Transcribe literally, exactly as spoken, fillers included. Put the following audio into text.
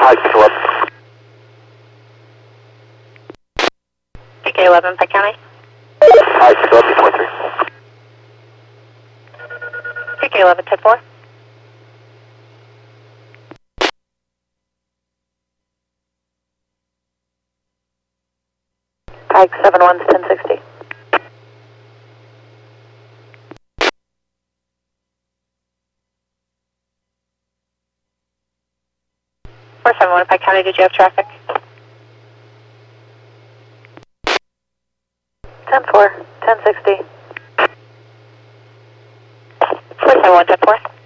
Hi, six eleven. P K eleven, Pike County. Hi, six eleven, twenty-three. P K eleven, ten four. Pike seven one, ten sixty. four seven one, Pike County, did you have traffic? ten four, ten sixty. four seven one, ten four.